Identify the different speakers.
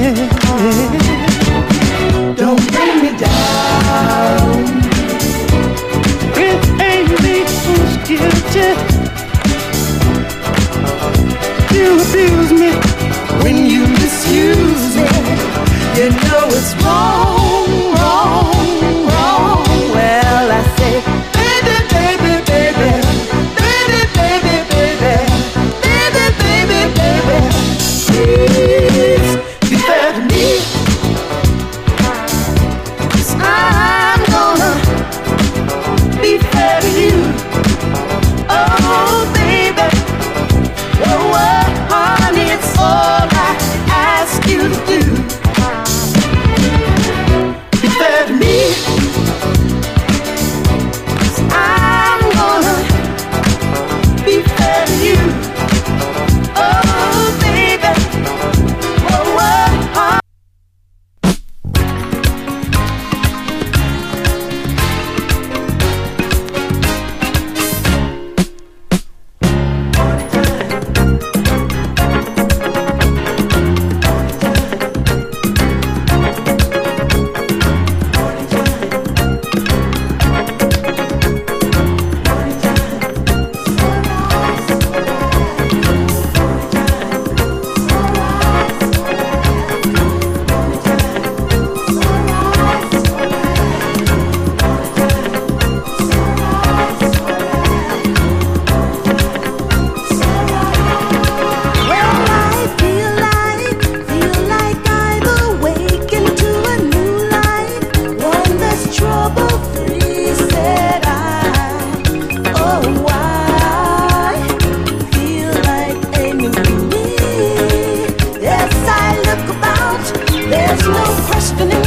Speaker 1: Don't bring me down. It ain't me who's guilty. You abuse me when you misuse me. You know it's wrong, wrong, wrong. Well, I say, baby, baby, baby, baby, baby, baby, baby, baby, baby, please be fair to me. 'Cause I'm gonna be fair to you. Oh, baby, oh, honey, it's all I ask you to do. Be fair to me. 'Cause I'm gonna be fair to you. Oh, baby, oh, honey. There's no questioning